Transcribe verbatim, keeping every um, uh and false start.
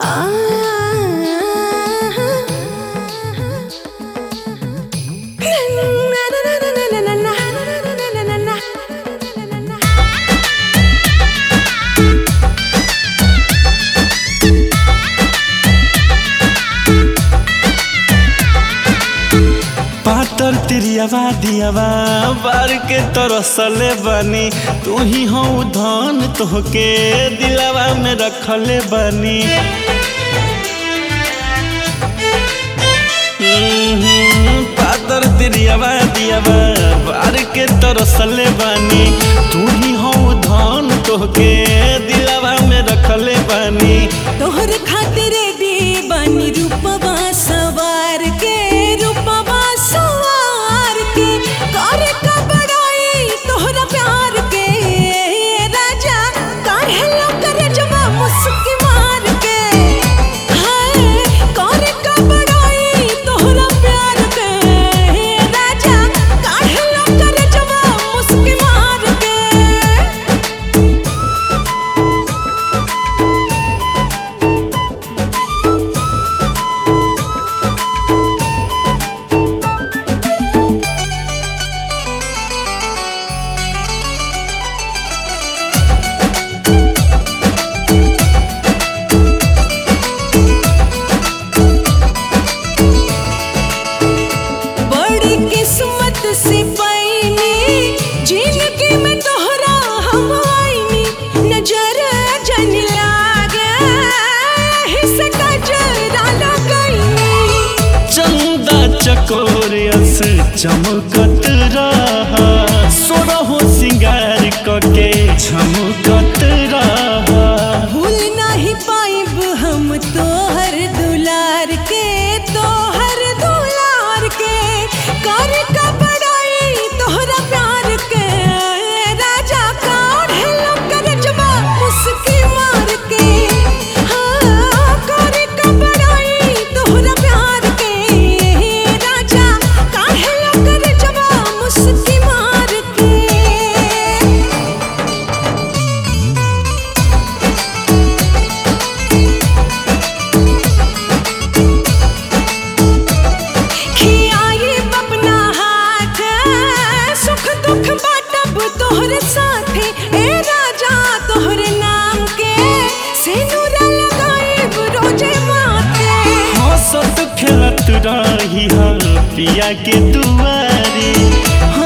पातर तिरियावा दियावा बार के तरसले बानी तू ही हो धन तोहके दिलावा में रखले बानी। पातर तिरियावा दियावा बार के तरसले बानी तू ही हो धन तोहके दिलावा में रखले बानी। तोहर खातिर दी बानी रूपवा सवार के रूपवा सवार के कर का बड़ाई तोहरा प्यार के राजा काढ़ेला कर जवा मुस्की मार के हाय कर का बड़ाई तोहरा प्यार के राजा काढ़ेला कर जवा मुस्की मार के। किस्मत से पैनी जिंदगी में तोहरा हम आईनी नजर जन लागे हिस्से का जरा लगईनी। चंदा चकोरियस चमकत रहा सोरहो सिंगार कके झमकत रहा। भूल नहीं पाइब हम तोहर दुलार के तोहर दुलार के कर का बड़ाई तोहरा प्यार के राजा काढ़ेला कर जवा मुस्की मार के हाँ कर का बड़ाई तोहरा प्यार के राजा काढ़ेला कर जवा मुस्की मार के। तोहरे साथे ए राजा तोहरे नाम के सिनुरा लगाइब रोजे माथे। हंसत खेलत रही हा पिया के दुआरे